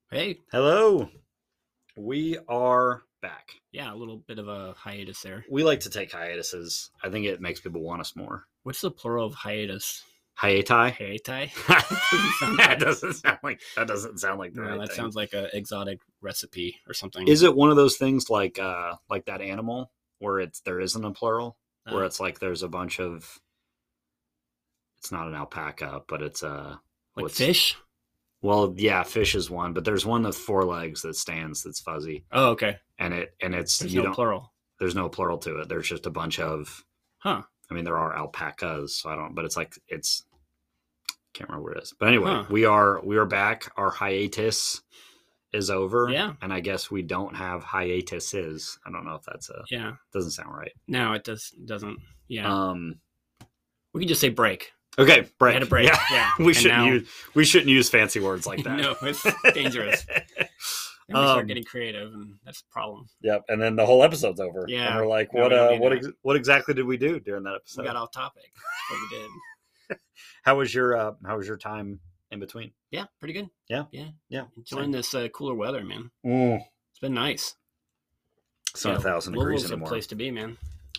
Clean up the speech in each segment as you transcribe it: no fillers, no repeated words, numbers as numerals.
Hey, Hello. We are back. yeah, a little bit of a hiatus there. We like to take hiatuses. I think it makes people want us more. What's the plural of hiatus? Hiati? Hiatai? That doesn't sound like the No, right that thing. sounds like an exotic recipe or something. Is it one of those things like that animal where there isn't a plural? Where Uh, it's like there's a bunch of it's not an alpaca, but it's like what's fish? well, yeah, fish is one, but there's one with four legs that stands that's fuzzy. Oh, okay. And it's There's you no don't plural. there's no plural to it. There's just a bunch of Huh. I mean, there are alpacas, so I don't. But it's can't remember what it is. But anyway, Huh. we are back. Our hiatus is over, Yeah. and I guess we don't have hiatuses. I don't know if that's Yeah. doesn't sound right. No, it doesn't. Yeah. Um. We can just say break. Okay, break. We had a break. Yeah. we And shouldn't now- use fancy words like that. No, it's dangerous. And we start getting creative, and that's the problem. Yep, and then the whole episode's over. Yeah. and we're like, No, we don't need what exactly did we do during that episode? We got off topic. That's what we did. How was your time in between? Yeah, pretty good. Yeah. Yeah. Enjoying this cooler weather, man. Mm. It's been nice. It's not 1,000 degrees Louisville's anymore. a place to be, man.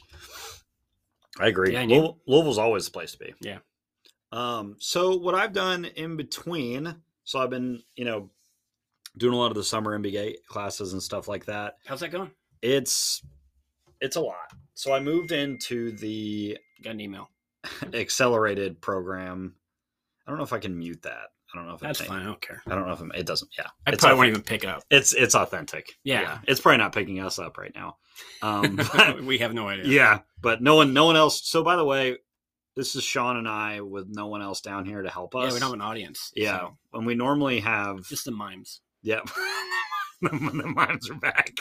I agree. Yeah, and you? Louisville's always the place to be. Yeah. So what I've done in between, so I've been, doing a lot of the summer MBA classes and stuff like that. How's that going? It's a lot. So I moved into the Got an email. accelerated program. I don't know if I can mute that. I don't know if That's fine. I don't care. I don't know if it doesn't. Yeah, I it's probably won't even pick up. It's authentic. Yeah. It's probably not picking us up right now. But, We have no idea. yeah, but no one else. So by the way, this is Sean and I with no one else down here to help us. Yeah, we don't have an audience. Yeah, So when we normally have just the mimes. yeah, the mimes are back.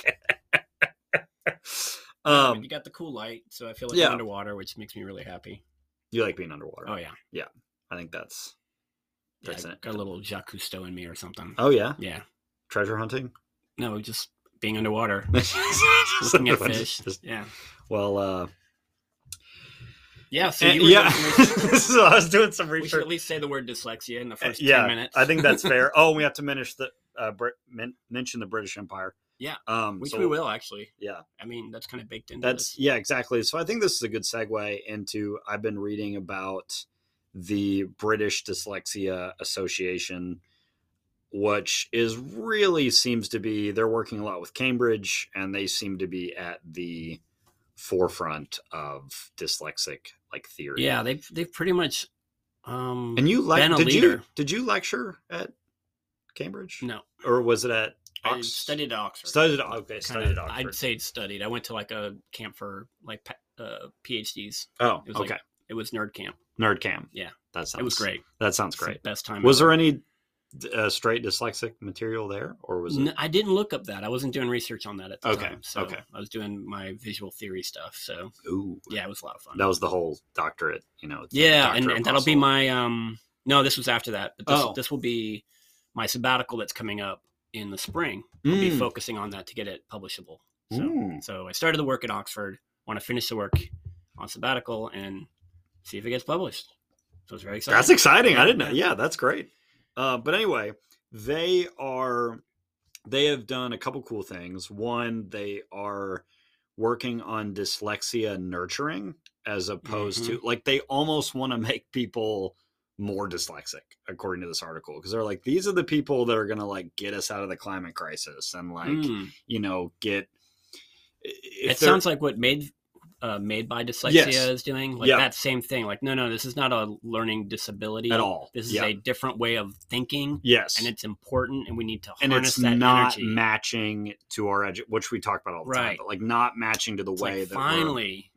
You got the cool light, so I feel like Yeah. I'm underwater, which makes me really happy. You like being underwater? Oh yeah. I think that's Yeah, an- got a little Jacques Cousteau in me or something. Oh yeah, Yeah. treasure hunting. No, just being underwater, Just- looking at fish. just- Yeah. well, Yeah. So you and- were yeah. doing some research. So I was doing some We should research. at least say the word dyslexia in the first Yeah, 10 minutes. I think that's fair. Oh, we have to mention the British Empire. Yeah. Which we will actually. Yeah, I mean, that's kind of baked into that's this. yeah, exactly. So I think this is a good segue into. I've been reading about the British Dyslexia Association, which is really seems to be they're working a lot with Cambridge, and they seem to be at the forefront of dyslexic theory. Yeah, they've pretty much And you been a leader. did you lecture at Cambridge? No, Or was it at I studied at Oxford. Studied Kinda, at Oxford. I'd say studied. I went to like a camp for like PhDs. Oh, It was okay. it was nerd camp. Nerd Cam. Yeah. That sounds It was great. That sounds It's the great. best time. Was ever. there any straight dyslexic material there, or was it? I didn't look up that. I wasn't doing research on that at the Okay, time. So okay. I was doing my visual theory stuff. So Ooh, yeah, it was a lot of fun. that was the whole doctorate. Yeah, doctorate and that'll be apostle. my no, this was after that. But Oh. this will be my sabbatical that's coming up in the spring. I'll be Mm. focusing on that to get it publishable. Mm. So I started the work at Oxford, want to finish the work on sabbatical and see if it gets published. So it's very exciting. That's exciting. I Yeah, didn't know. yeah. Yeah, that's great. But anyway, they have done a couple cool things. One, they are working on dyslexia nurturing as opposed to they almost want to make people more dyslexic, according to this article, because they're like, these are the people that are going to get us out of the climate crisis and get. It sounds like what Made by Dyslexia Yes. is doing, like Yeah. that same thing. Like, no, this is not a learning disability At all. This is Yeah. a different way of thinking, Yes, and it's important, and we need to and harness it's that not energy. matching to our which we talk about all the time, Right. but not matching to the It's way like, that finally,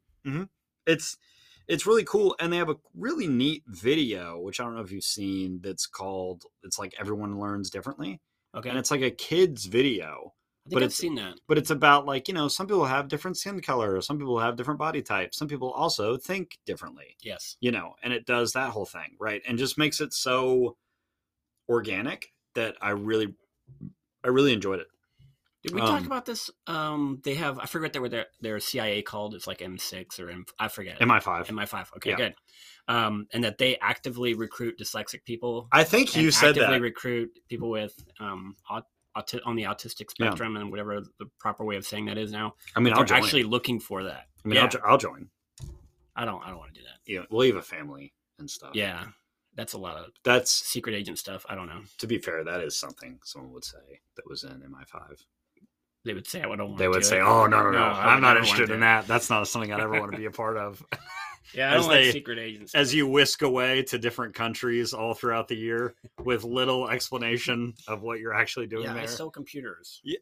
it's really cool, and they have a really neat video, which I don't know if you've seen. That's called it's like Everyone Learns Differently, okay. and it's like a kid's video, I think but I've it's- seen that. but it's about some people have different skin color, some people have different body types, some people also think differently, Yes. and it does that whole thing, right, and just makes it so organic that I really enjoyed it. Did we talk about this? They have, I forget what their CIA called. It's like M6 or I forget. MI5. MI5. Okay, Yeah. good. And that they actively recruit dyslexic people. I think you said that. Actively recruit people with on the autistic spectrum and whatever the proper way of saying that is now. I mean, they're actually looking for that. I mean, I'll join. I don't want to do that. Yeah, we'll have a family and stuff. Yeah, that's a lot of secret agent stuff. I don't know. To be fair, that is something someone would say that was in MI5. They would say, I don't want to. They would say, "Oh no, I'm not interested in that. That's not something I'd ever want to be a part of." Yeah, I don't like secret agents. As you whisk away to different countries all throughout the year with little explanation of what you're actually doing there. I sell computers. Yeah.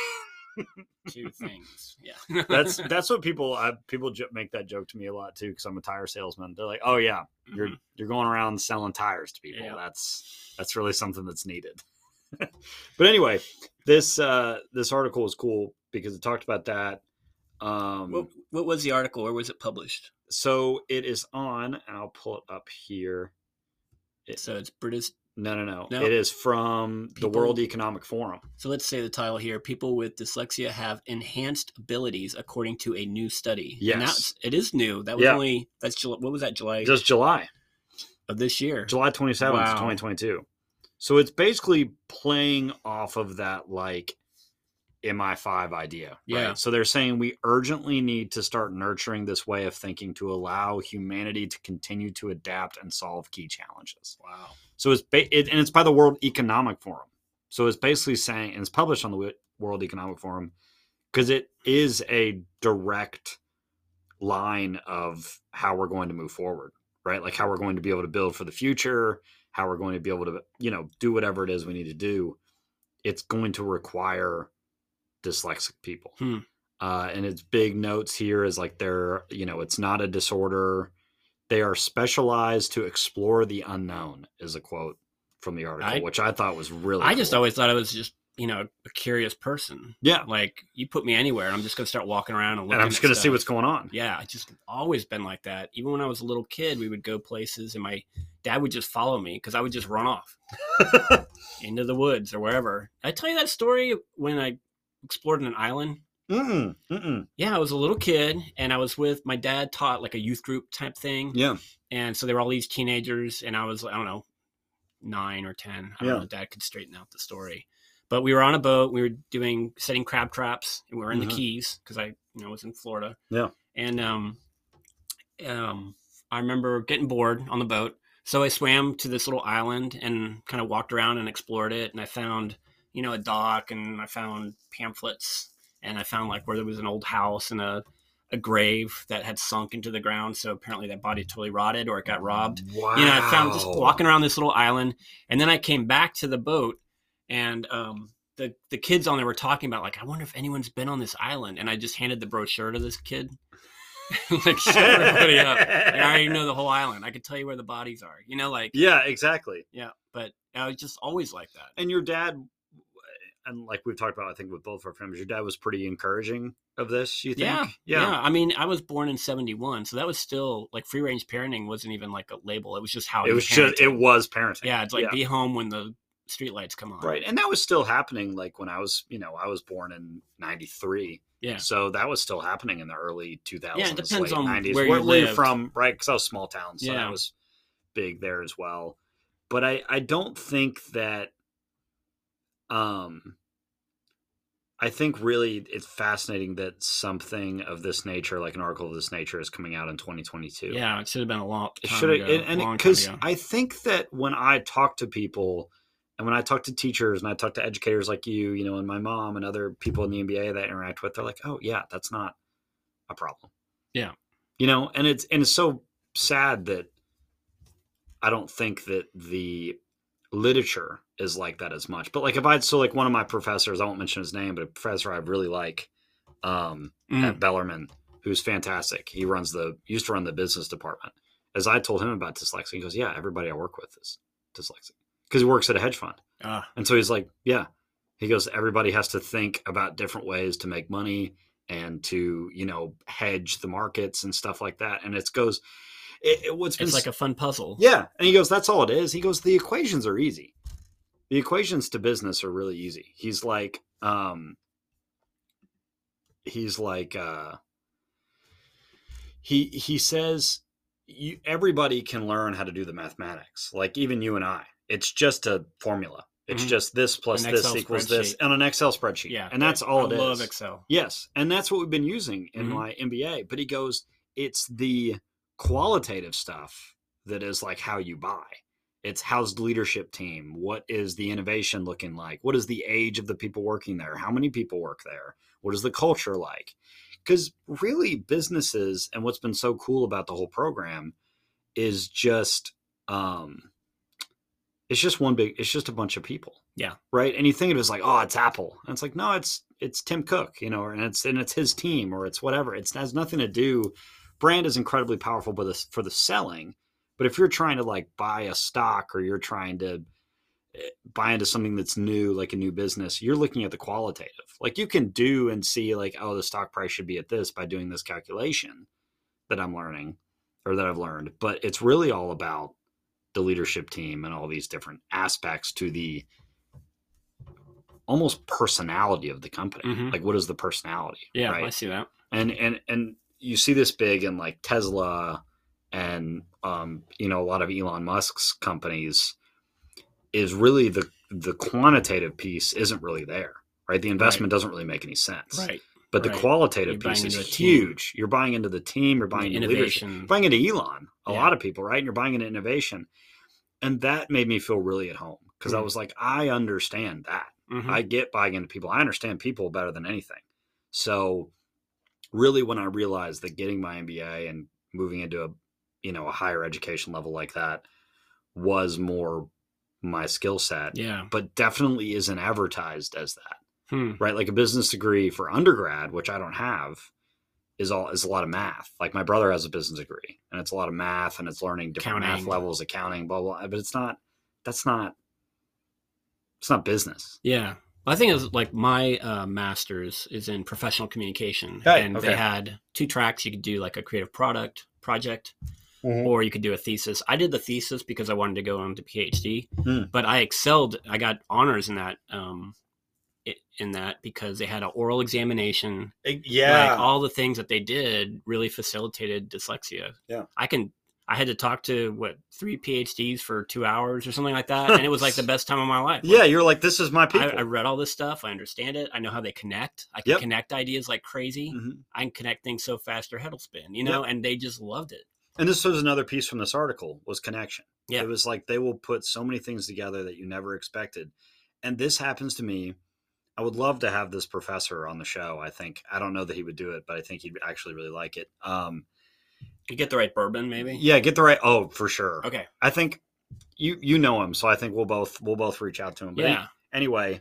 Two things. Yeah. that's what people make that joke to me a lot too, because I'm a tire salesman. They're like, "Oh yeah, you're going around selling tires to people. Yeah. That's really something that's needed." But anyway, this article is cool because it talked about that. What was the article? Where was it published? So it is on, and I'll pull it up here. So it's British. No. It is from the World Economic Forum. So let's say the title here: People with dyslexia have enhanced abilities, according to a new study. Yes, and it is new. That was only what was that? July. Just July of this year. July 27th, 2022. So it's basically playing off of that like MI5 idea. Right? Yeah. So they're saying we urgently need to start nurturing this way of thinking to allow humanity to continue to adapt and solve key challenges. Wow. So it's by the World Economic Forum. So it's basically saying, and it's published on the World Economic Forum, because it is a direct line of how we're going to move forward, right? Like how we're going to be able to build for the future, how we're going to be able to, do whatever it is we need to do. It's going to require dyslexic people. And its big notes here is like it's not a disorder. They are specialized to explore the unknown, is a quote from the article, which I thought was really cool. Just always thought it was just, a curious person. Yeah. Like you put me anywhere, I'm just going to start walking around and looking I'm just going to see what's going on. Yeah. I just always been like that. Even when I was a little kid, we would go places and my dad would just follow me because I would just run off into the woods or wherever. Did I tell you that story when I explored an island? Yeah, I was a little kid and I was with my dad, taught like a youth group type thing. Yeah. And so they were all these teenagers and I was, I don't know, 9 or 10. I don't know, Dad could straighten out the story. But we were on a boat, we were setting crab traps, and we were in the Keys because I was in Florida. Yeah. And I remember getting bored on the boat. So I swam to this little island and kind of walked around and explored it. And I found, a dock, and I found pamphlets. And I found like where there was an old house and a grave that had sunk into the ground. So apparently that body totally rotted or it got robbed. Wow. I found just walking around this little island. And then I came back to the boat and the kids on there were talking about like, I wonder if anyone's been on this island. And I just handed the brochure to this kid. Like shut everybody up. Like, I already know the whole island. I could tell you where the bodies are. Yeah, exactly. Yeah. But I was just always like that. And your dad, and like we've talked about, I think with both of our families, your dad was pretty encouraging of this, you think? Yeah. I mean, I was born in 1971, so that was still like free range parenting wasn't even like a label. It was just how it was parenting. Yeah. It's like be home when the streetlights come on. Right. And that was still happening. Like when I was born in 93. Yeah. So that was still happening in the early 2000s. Yeah. It depends on 90s. where you live lived. from, right? Because I was small town. So that was big there as well. But I don't think that, I think really it's fascinating that something of this nature, like an article of this nature, is coming out in 2022. Yeah, it should have been a long time It should have, and because I think that when I talk to people, and when I talk to teachers, and I talk to educators like you, and my mom and other people in the NBA that I interact with, they're like, "Oh yeah, that's not a problem." Yeah, and it's so sad that I don't think that the literature is like that as much. But like like one of my professors, I won't mention his name, but a professor I really like at Bellarmine, who's fantastic. He used to run the business department. As I told him about dyslexia, he goes, "Yeah, everybody I work with is dyslexic," because he works at a hedge fund. And so he's like, "Yeah," he goes, "Everybody has to think about different ways to make money and to, hedge the markets and stuff like that." And it's like a fun puzzle. Yeah. And he goes, "That's all it is." He goes, "The equations are easy. The equations to business are really easy." He's like, he's like he says everybody can learn how to do the mathematics, like even you and I. It's just a formula. It's just this plus this equals this on an Excel spreadsheet. Yeah, and that's all it is. I love Excel. Yes, and that's what we've been using in my MBA. But he goes, it's the qualitative stuff that is like how you buy. It's how's the leadership team? What is the innovation looking like? What is the age of the people working there? How many people work there? What is the culture like? Because really businesses, and what's been so cool about the whole program is just it's just it's just a bunch of people. Yeah. Right. And you think of it as like, oh, it's Apple. And it's like, no, it's Tim Cook, you know, and it's his team, or it's whatever. It has nothing to do. Brand is incredibly powerful for the selling. But if you're trying to like buy a stock, or you're trying to buy into something that's new, like a new business, you're looking at the qualitative. Like you can do and see like, oh, the stock price should be at this by doing this calculation that I'm learning, or that I've learned. But it's really all about the leadership team and all these different aspects to the almost personality of the company. Like, what is the personality? Yeah, right? I see that. And you see this big in like Tesla and you know, a lot of Elon Musk's companies, is really the quantitative piece isn't really there, right? The investment doesn't really make any sense. Right. But the qualitative piece is huge. You're buying into the team, you're buying into leadership, you're buying into Elon, a lot of people, right? And you're buying into innovation. And that made me feel really at home, because I was like, I understand that. I get buying into people. I understand people better than anything. So really, when I realized that getting my MBA and moving into a higher education level like that was more my skill set, but definitely isn't advertised as that. Right? Like a business degree for undergrad, which I don't have, is a lot of math. Like my brother has a business degree, and it's a lot of math, and it's learning different math levels, accounting, blah, blah, but it's not business. Yeah. I think it was like my master's is in professional communication, and they had 2 tracks. You could do like a creative project, or you could do a thesis. I did the thesis because I wanted to go on to PhD, but I excelled. I got honors in that, because they had an oral examination. Like all the things that they did really facilitated dyslexia. Yeah. I had to talk to 3 PhDs for 2 hours or something like that. And it was like the best time of my life. Yeah. You're like, this is my people. I read all this stuff. I understand it. I know how they connect. I can connect ideas like crazy. I can connect things so fast their head will spin, and they just loved it. And this was another piece from this article, was connection. Yeah. It was like, they will put so many things together that you never expected. And this happens to me. I would love to have this professor on the show. I don't know that he would do it, but I think he'd actually really like it. You get the right bourbon, maybe? Yeah, get the right. Oh, for sure. Okay. I think you know him, so I think we'll both reach out to him. But anyway,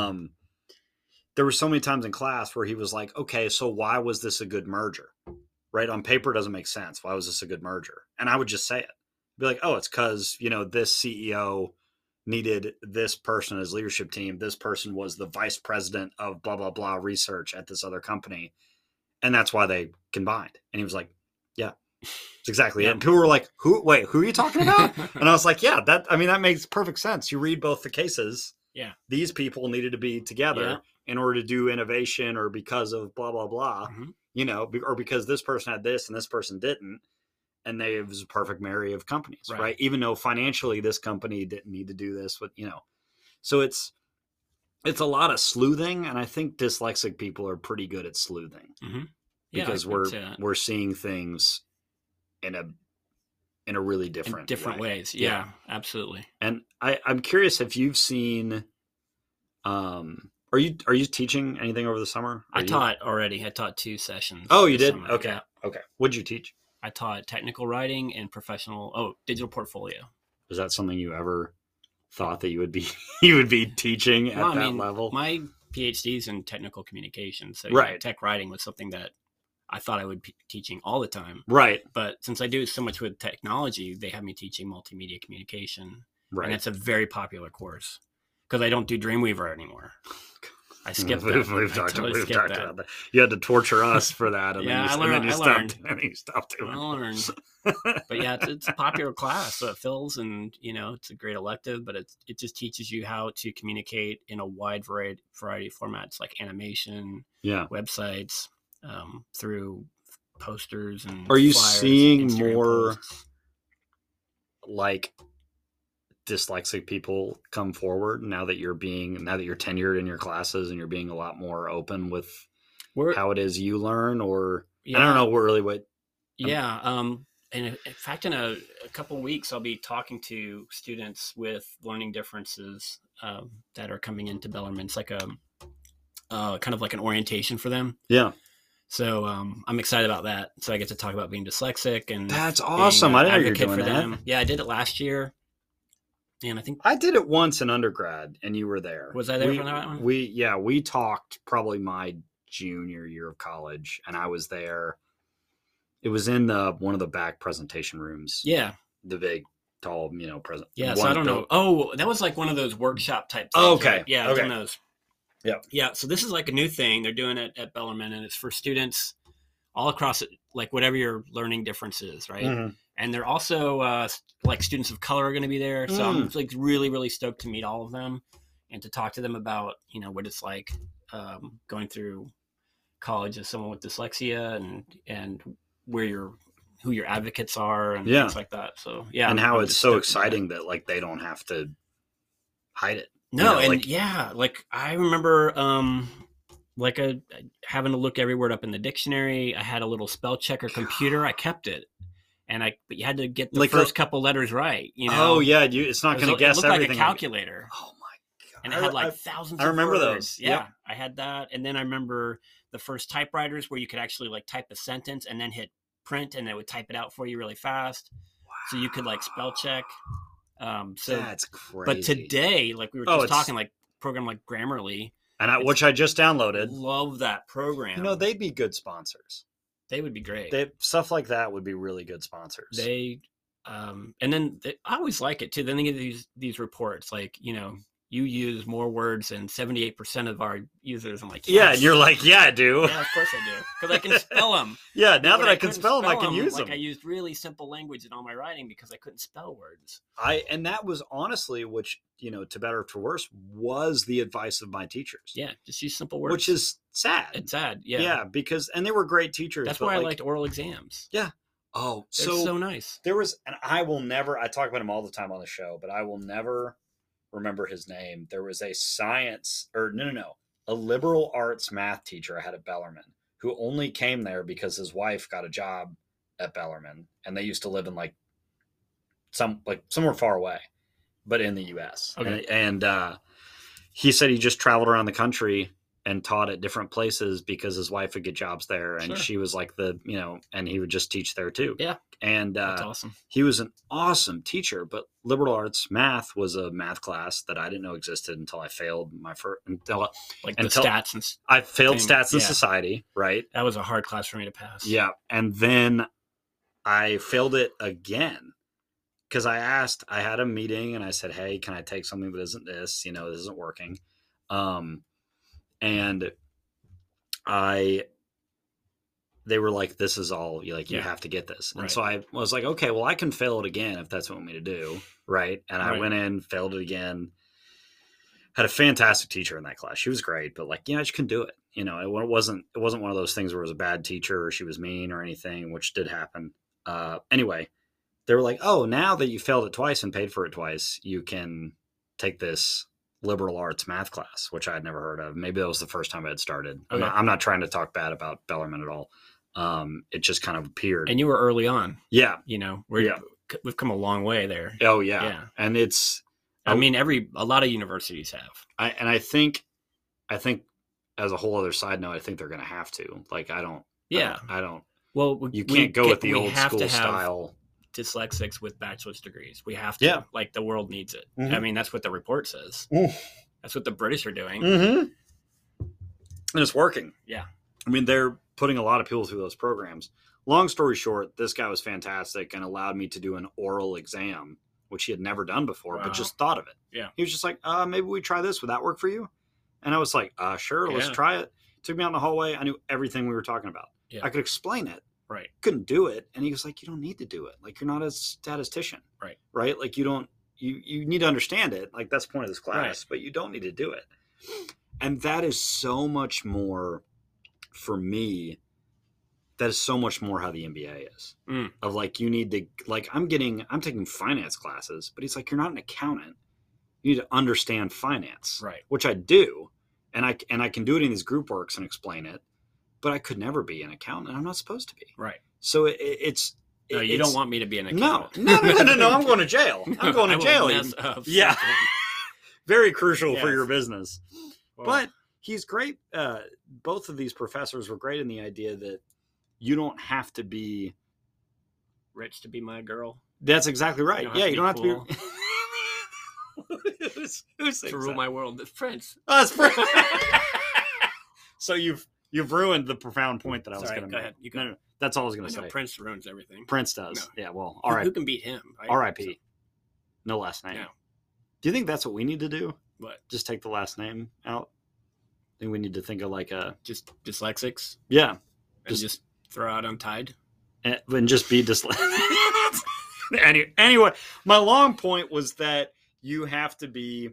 there were so many times in class where he was like, "Okay, so why was this a good merger?" Right? On paper, it doesn't make sense. Why was this a good merger? And I would just say it. Be like, "Oh, it's because this CEO needed this person as leadership team. This person was the vice president of blah blah blah research at this other company, and that's why they combined." And he was like, "Yeah." It's exactly it. And people were like, who are you talking about? And I was like, yeah, that makes perfect sense. You read both the cases. Yeah. These people needed to be together in order to do innovation, or because of blah, blah, blah, or because this person had this and this person didn't. And it was a perfect marry of companies, right? Even though financially this company didn't need to do this, but so it's a lot of sleuthing. And I think dyslexic people are pretty good at sleuthing because we're seeing things in a really different ways. Yeah, absolutely. And I'm curious if you've seen, are you teaching anything over the summer? I taught already. I taught 2 sessions. Oh, you did? Summer. Okay. Yeah. Okay. What'd you teach? I taught technical writing and digital portfolio. Is that something you ever thought that you would be teaching at that level? My PhD's in technical communication. So tech writing was something that I thought I would be teaching all the time. Right. But since I do so much with technology, they have me teaching multimedia communication. Right. And it's a very popular course because I don't do Dreamweaver anymore. I skipped We've that. I talked, totally we've skipped talked that. about that. You had to torture us for that, and Yeah, I then learned. you I stopped. learned. And then you stopped I doing learned. it. But yeah, it's a popular class, so it fills, and it's a great elective. But it just teaches you how to communicate in a wide variety of formats, like animation, Yeah. websites, through posters and Are you flyers, seeing Instagram more posts. like dyslexic people come forward now that you're tenured in your classes and you're being a lot more open with how it is you learn? Or I don't know really what. Yeah. And in fact, in a couple of weeks, I'll be talking to students with learning differences that are coming into Bellarmine. It's like a kind of like an orientation for them. Yeah. So I'm excited about that. So I get to talk about being dyslexic, and that's awesome. I didn't know you were doing that. Them. Yeah, I did it last year, and I think I did it once in undergrad, and you were there. Was I there for that one? We talked probably my junior year of college, and I was there. It was in one of the back presentation rooms. Yeah, the big, tall, present. Yeah, so I don't know. Oh, that was like one of those workshop type things. Oh, okay. Right? Yeah, okay. One of those. Yeah. Yeah, so this is like a new thing. They're doing it at Bellarmine, and it's for students all across it, like whatever your learning difference is, right? Mm-hmm. And they're also like students of color are going to be there. So I'm like really, really stoked to meet all of them and to talk to them about, what it's like going through college as someone with dyslexia and who your advocates are and things like that. So yeah. And how it's so exciting that like they don't have to hide it. No, like I remember having to look every word up in the dictionary. I had a little spell checker computer. I kept it. But you had to get the first couple letters right, Oh yeah, it's not going to guess everything. It looked like a calculator. Oh my god! And it had like thousands. I remember of words. those. Yeah, yep. I had that, and then I remember the first typewriters where you could actually like type a sentence and then hit print, and it would type it out for you really fast. Wow. So you could like spell check. So that's crazy. But today, like we were just talking, like program like Grammarly, and which I just downloaded. Love that program. They'd be good sponsors. They would be great. Stuff like that would be really good sponsors. And then I always like it too. Then they get these reports like, you use more words than 78% of our users. I'm like, yes. Yeah, and you're like, yeah, I do. Yeah, of course I do, because I can spell them. Yeah, now that I can spell them, I can use them. Like I used really simple language in all my writing because I couldn't spell words. And that was honestly, which to better or to worse, was the advice of my teachers. Yeah, just use simple words. Which is sad. It's sad. Yeah. Yeah, because they were great teachers. That's why I liked oral exams. Yeah. Oh, they're so nice. There was, and I will never. I talk about him all the time on the show, but I will never remember his name. There was a a liberal arts math teacher I had at Bellarmine who only came there because his wife got a job at Bellarmine, and they used to live in somewhere far away, but in the U.S. Okay. And he said he just traveled around the country and taught at different places because his wife would get jobs there, and she was like and he would just teach there too. Yeah. And that's awesome. He was an awesome teacher, but liberal arts math was a math class that I didn't know existed until I failed my first stats and I failed stats and society. Right. That was a hard class for me to pass. Yeah. And then I failed it again because I had a meeting and I said, hey, can I take something that isn't this? This isn't working. And they were like, this is all you have to get this. And so I was like, okay, well, I can fail it again if that's what you want me to do. Right. And I went in, failed it again, had a fantastic teacher in that class. She was great, but I just couldn't do it. It wasn't one of those things where it was a bad teacher or she was mean or anything, which did happen. Anyway, they were like, oh, now that you failed it twice and paid for it twice, you can take this liberal arts math class, which I had never heard of. Maybe that was the first time I had started. Okay. I'm not trying to talk bad about Bellarmine at all. It just kind of appeared. And you were early on. Yeah. We've come a long way there. Oh yeah. Yeah. And it's, I mean, a lot of universities have. I think as a whole other side note, I think they're going to have to, I don't, well, you can't go with the old school style. Dyslexics with bachelor's degrees. We have to. Yeah. The world needs it. Mm-hmm. I mean, that's what the report says. That's what the British are doing. Mm-hmm. And it's working. Yeah. I mean, they're putting a lot of people through those programs. Long story short, this guy was fantastic and allowed me to do an oral exam, which he had never done before, but just thought of it. Yeah. He was just like, maybe we try this. Would that work for you? And I was like, sure, let's Yeah. try it. Took me out in the hallway. I knew everything we were talking about. Yeah. I could explain it. Right. Couldn't do it. And he was like, you don't need to do it. Like, you're not a statistician. Right. Right? Like, you need to understand it. Like, that's the point of this class, Right. but you don't need to do it. And that is so much more, for me, that is so much more how the MBA is. Mm. Of like, you need to, like, I'm taking finance classes, but he's like, you're not an accountant. You need to understand finance. Right. Which I do. And I can do it in these group works and explain it, but I could never be an accountant. I'm not supposed to be. Right. So it's No, you don't want me to be an no, accountant. no. I'm going to jail. I'm going to jail. Mess up Yeah. something. Very crucial for Yes. your business. Well, But he's great. Both of these professors were great in the idea that you don't have to be. rich to be my girl. That's exactly right. You don't have to be. Who sings To rule that? my world. The Prince. Oh, it's Prince. So you've ruined the profound point that I was Sorry, going to go make. ahead. You go. No. That's all I was I going to know say. Prince ruins everything. Prince does. No. Yeah. Well, Who- all right. Who can beat him? Right? R.I.P. No last name. No. Do you think that's what we need to do? What? Just take the last name out? I think we need to think of like a Just dyslexics yeah, and just throw out Untied. and just be dyslexic. Anyway, my long point was that you have to be.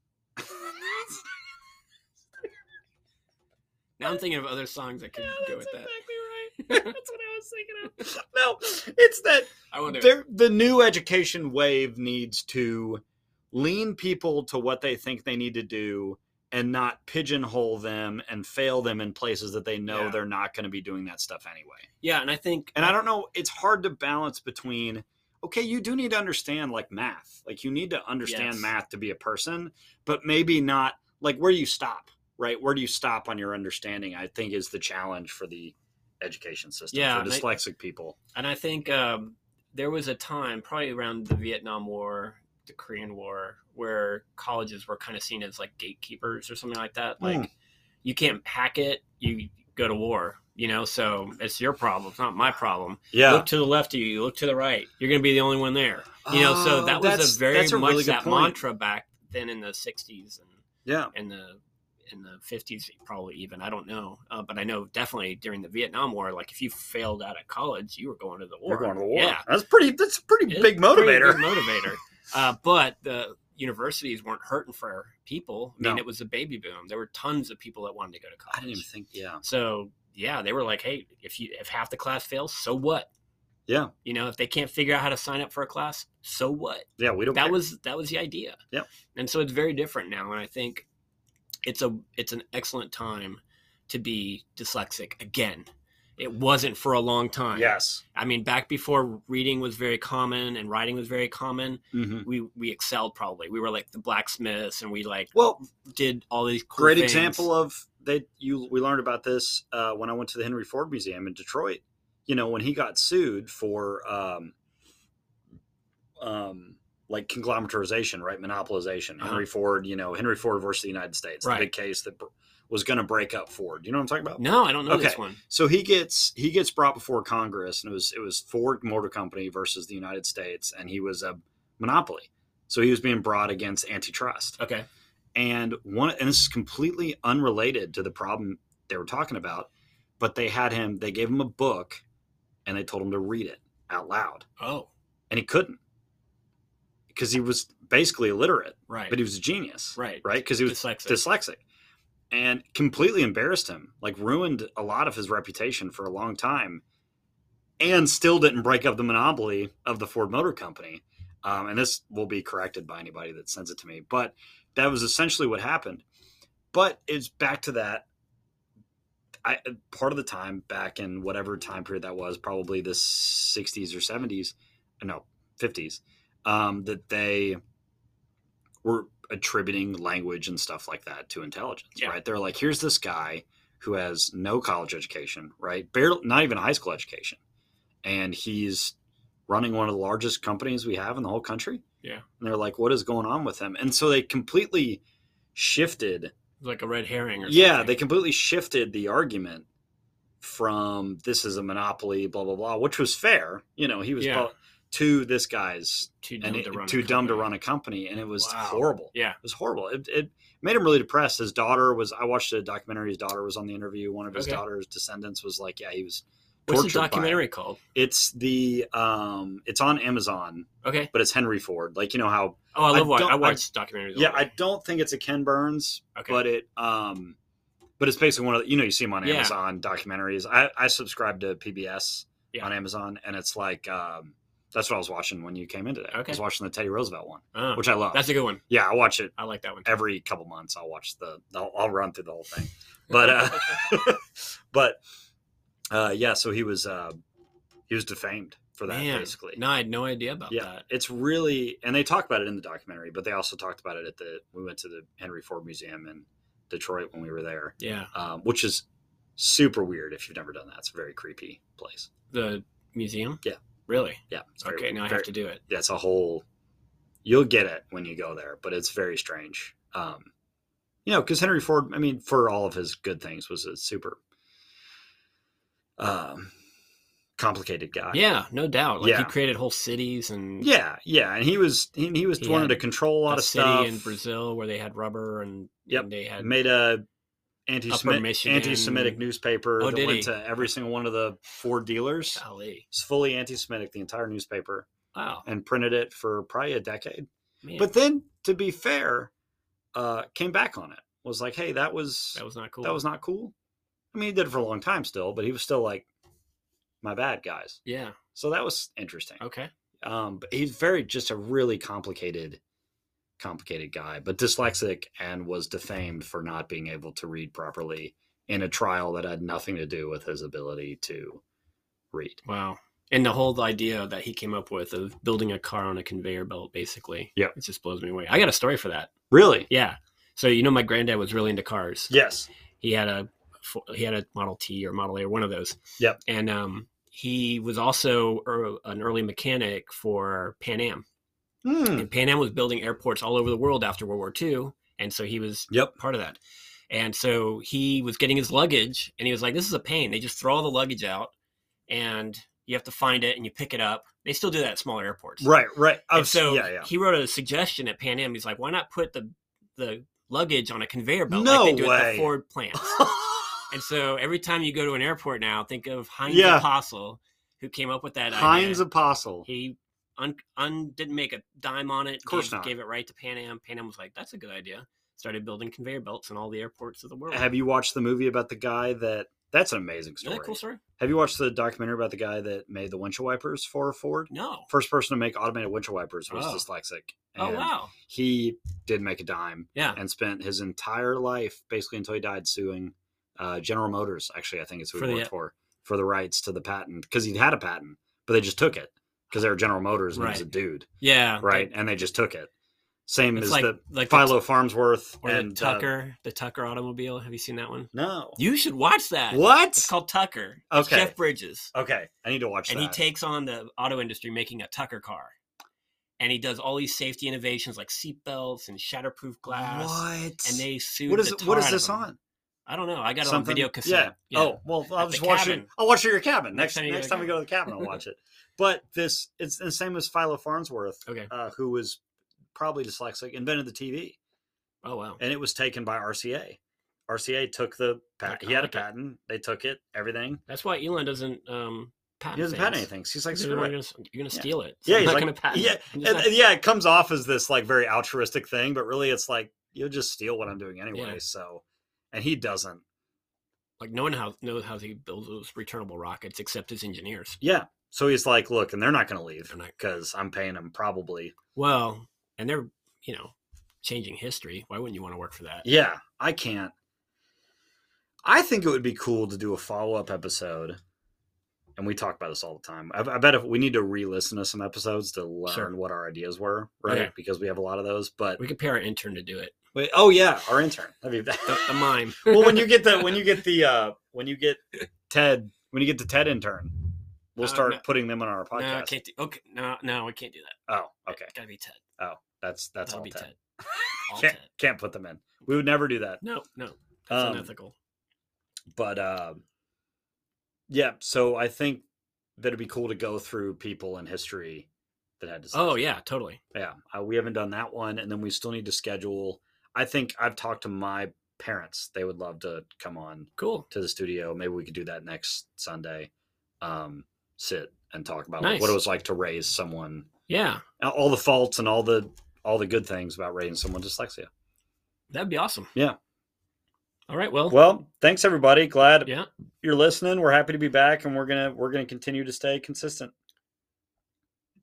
Now I'm thinking of other songs that could go with that. Right. That's what I was thinking of. No, it's that I will do it. the new education wave needs to lean people to what they think they need to do and not pigeonhole them and fail them in places that they know Yeah. they're not going to be doing that stuff anyway. Yeah, and I think And I don't know, it's hard to balance between, okay, you do need to understand like math. Like you need to understand Yes. math to be a person, but maybe not like where do you stop, right? Where do you stop on your understanding? I think is the challenge for the education system Yeah, for and I- dyslexic people. And I think there was a time, probably around the Vietnam War, the Korean War, where colleges were kind of seen as like gatekeepers or something like that. Like, you can't hack it, you go to war, so it's your problem. It's not my problem. Yeah. Look to the left of you, you look to the right. You're going to be the only one there. So that was that's a much really good that point. mantra back then in the 60s and Yeah. in the 50s, probably even. I don't know. But I know definitely during the Vietnam War, like if you failed out of college, you were going to the war. You're going to the war. Yeah. That's a pretty It's big motivator. pretty big motivator. But the universities weren't hurting for people. I mean, No. it was a baby boom. There were tons of people that wanted to go to college. I didn't even think, yeah. So yeah, they were like, hey, if half the class fails, so what? Yeah. If they can't figure out how to sign up for a class, so what? Yeah, we don't That care. was the idea. Yep. And so it's very different now, and I think it's an excellent time to be dyslexic again. It wasn't for a long time. Yes. I mean, back before reading was very common and writing was very common, Mm-hmm. we excelled probably. We were like the blacksmiths, and we Well, did all these cool great things. example of we learned about this when I went to the Henry Ford Museum in Detroit. When he got sued for like conglomeratization, right? Monopolization. Uh-huh. Henry Ford versus the United States, Right. the big case that was going to break up Ford. You know what I'm talking about? No, I don't know this Okay. one. So he gets brought before Congress, and it was Ford Motor Company versus the United States, and he was a monopoly. So he was being brought against antitrust. Okay. And this is completely unrelated to the problem they were talking about, but they gave him a book and they told him to read it out loud. Oh, And he couldn't because he was basically illiterate, right. but he was a genius, right. Because he was dyslexic and completely embarrassed him, like ruined a lot of his reputation for a long time, and still didn't break up the monopoly of the Ford Motor Company. And this will be corrected by anybody that sends it to me, but that was essentially what happened. But it's back to that. Part of the time back in whatever time period that was, probably the 60s or 70s, no, 50s, that they were attributing language and stuff like that to intelligence, Yeah. right? They're like, here's this guy who has no college education, right? Barely, not even a high school education. And he's running one of the largest companies we have in the whole country. Yeah. And they're like, what is going on with him? And so they completely shifted. Like a red herring or Yeah, something. they completely shifted the argument from this is a monopoly, blah, blah, blah, which was fair. He was Yeah. to this guy's Too dumb to run. too dumb to run a company, and it was Wow. horrible. Yeah. It was horrible. It made him really depressed. His daughter was. I watched a documentary. His daughter was on the interview. One of his daughter's descendants was like, "Yeah, he was." What's the tortured by documentary it. called? It's the it's on Amazon, Okay. but it's Henry Ford. Like, you know how. Oh, I don't- watch documentaries. Yeah, all the I don't think it's a Ken Burns, Okay. but it's basically one of the, you see them on Yeah. Amazon documentaries. I subscribe to PBS Yeah. on Amazon, and it's like that's what I was watching when you came in today. I Okay. was watching the Teddy Roosevelt one, Oh, which I love. that's a good one. Yeah, I watch it I like that one. Too. every couple months. I'll watch I'll run through the whole thing. But yeah, so he was defamed for that, Man, basically. no, I had no idea about Yeah, that. it's really, and they talk about it in the documentary, but they also talked about it we went to the Henry Ford Museum in Detroit when we were there, Yeah. which is super weird if you've never done that. It's a very creepy place. The museum? Yeah. Really? Yeah. It's very, Okay, now I have to do it. Yeah, it's a whole, you'll get it when you go there, but it's very strange. Because Henry Ford, I mean, for all of his good things, was a super complicated guy. Yeah, no doubt. Like Yeah. he created whole cities and Yeah, and he wanted had to control a lot a of city stuff. in Brazil where they had rubber and, Yep. and they had Made a Upper Michigan. anti-Semitic newspaper Oh, that did went he? to every single one of the Ford dealers. golly. It's fully anti-Semitic, the entire newspaper, Wow. and printed it for probably a decade. Man, But then, to be fair, came back on it. Was like, hey, that was not cool. that was not cool. I mean, he did it for a long time still, but he was still like, my bad, guys. Yeah. So that was interesting. Okay. But he's just a really complicated guy, but dyslexic, and was defamed for not being able to read properly in a trial that had nothing to do with his ability to read. Wow. And the whole idea that he came up with of building a car on a conveyor belt, basically. Yeah. It just blows me away. I got a story for that. Really? Yeah. So, my granddad was really into cars. Yes. He had a Model T or Model A or one of those. Yep. And he was also an early mechanic for Pan Am. And Pan Am was building airports all over the world after World War II. And so he was part of that. And so he was getting his luggage, and he was like, this is a pain. They just throw all the luggage out, and you have to find it, and you pick it up. They still do that at smaller airports. Right. And so he wrote a suggestion at Pan Am. He's like, why not put the luggage on a conveyor belt like they do at the Ford plant? And so every time you go to an airport now, think of Heinz Apostle, who came up with that idea. Heinz Apostle. He didn't make a dime on it. Of course not. Gave it right to Pan Am. Pan Am was like, that's a good idea. Started building conveyor belts in all the airports of the world. Have you watched the movie about the guy that's an amazing story. Isn't that cool story? Have you watched the documentary about the guy that made the windshield wipers for Ford? No. First person to make automated windshield wipers was dyslexic. Oh, wow. He didn't make a dime. Yeah. And spent his entire life, basically until he died, suing General Motors, actually, I think it's who he worked for the rights to the patent. Because he'd had a patent, but they just took it. Because they were General Motors and he was a dude. Yeah. Right? And they just took it. Same as like Philo Farnsworth or and the Tucker automobile. Have you seen that one? No. You should watch that. What? It's called Tucker. It's Okay. Jeff Bridges. Okay. I need to watch and that. And he takes on the auto industry making a Tucker car. And he does all these safety innovations like seat belts and shatterproof glass. What? And they sued what is out this of him. on? I don't know. I got it on video cassette. Yeah. Oh, well, I'll just watch it. I'll watch it at your cabin. Next time we go to the cabin, I'll watch it. But it's the same as Philo Farnsworth, who was probably dyslexic, invented the TV. Oh, wow. And it was taken by RCA. RCA took the patent. He had a patent. They took it, everything. That's why Elon doesn't patent He doesn't patent anything. So he's like, screw it. You're going to steal it. So yeah, he's not like, going to patent yeah, it. Yeah, it comes off as this like very altruistic thing, but really it's like, you'll just steal what I'm doing anyway. Yeah. So, and he doesn't. Like no one knows how he builds those returnable rockets except his engineers. Yeah. So he's like, look, and they're not going to leave because I'm paying them probably. Well, and they're, changing history. Why wouldn't you want to work for that? Yeah, I can't. I think it would be cool to do a follow-up episode. And we talk about this all the time. I bet if we need to re-listen to some episodes to learn what our ideas were, right? Okay. Because we have a lot of those. But we could pay our intern to do it. Wait, oh yeah, our intern. The mime. Well, when you get the TED intern, we'll start putting them on our podcast. No, I can't no, I can't do that. Oh, okay. It's gotta be TED. Oh, that's That'll all be TED. All can't put them in. We would never do that. No, that's unethical. But yeah, so I think that it'd be cool to go through people in history that had dyslexia. Oh yeah, totally. Yeah, we haven't done that one, and then we still need to schedule. I think I've talked to my parents; they would love to come on Cool. to the studio. Maybe we could do that next Sunday. Sit and talk about Nice. what it was like to raise someone. Yeah, All the faults and all the good things about raising someone with dyslexia. that'd be awesome. Yeah. All right. Well. Well, thanks everybody. Glad Yeah. you're listening. We're happy to be back, and we're gonna continue to stay consistent.